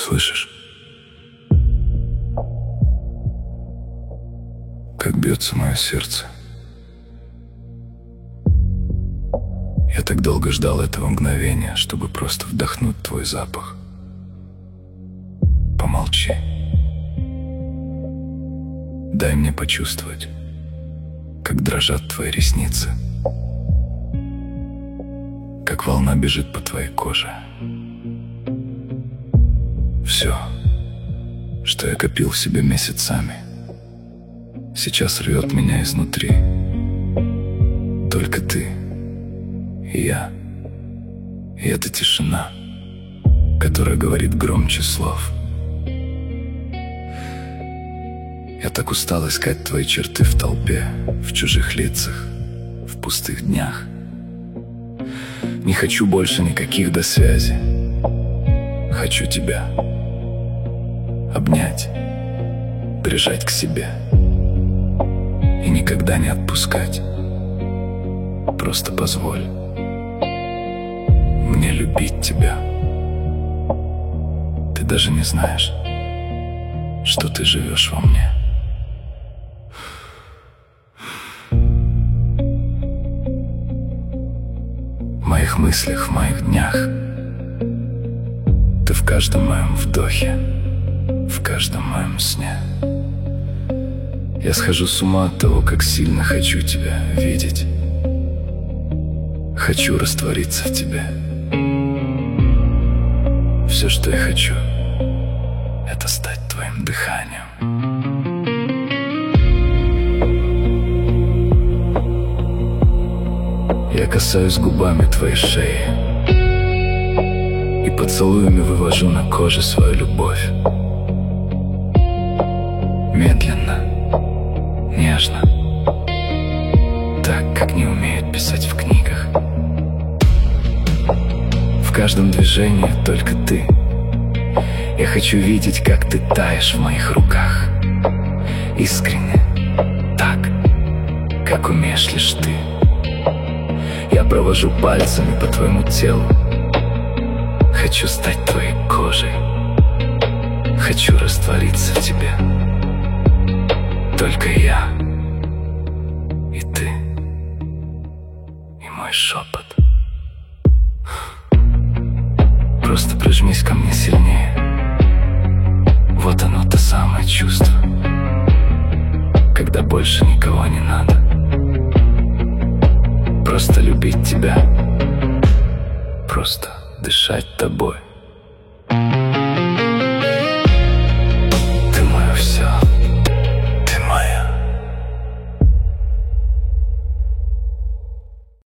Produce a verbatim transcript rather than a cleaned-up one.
Слышишь, как бьется мое сердце? Я так долго ждал этого мгновения, чтобы просто вдохнуть твой запах. Помолчи. Дай мне почувствовать, как дрожат твои ресницы, как волна бежит по твоей коже. Все, что я копил в себе месяцами, сейчас рвет меня изнутри. Только ты и я, и эта тишина, которая говорит громче слов. Я так устал искать твои черты в толпе, в чужих лицах, в пустых днях. Не хочу больше никаких досвязи. Хочу тебя обнять, прижать к себе и никогда не отпускать. Просто позволь мне любить тебя. Ты даже не знаешь, что ты живешь во мне. В моих мыслях, в моих днях ты в каждом моем вдохе, в каждом моем сне. Я схожу с ума от того, как сильно хочу тебя видеть. Хочу раствориться в тебе. Все, что я хочу, это стать твоим дыханием. Я касаюсь губами твоей шеи и поцелуями вывожу на коже свою любовь. Медленно, нежно, так, как не умеют писать в книгах. В каждом движении только ты. Я хочу видеть, как ты таешь в моих руках. Искренне, так, как умеешь лишь ты. Я провожу пальцами по твоему телу. Хочу стать твоей кожей. Хочу раствориться в тебе. Только я и ты, и мой шепот. Просто прижмись ко мне сильнее. Вот оно, то самое чувство, когда больше никого не надо. Просто любить тебя, просто дышать тобой.